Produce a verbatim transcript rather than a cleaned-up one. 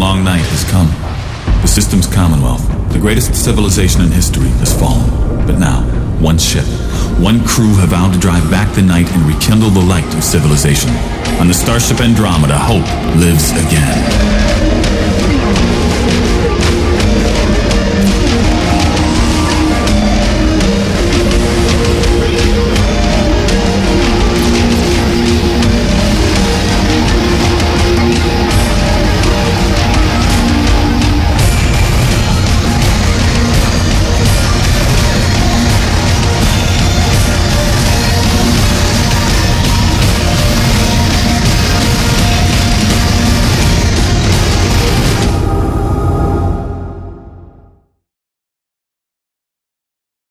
long night has come. The system's Commonwealth, the greatest civilization in history, has fallen. But now, one ship, one crew have vowed to drive back the night and rekindle the light of civilization. On the starship Andromeda, hope lives again.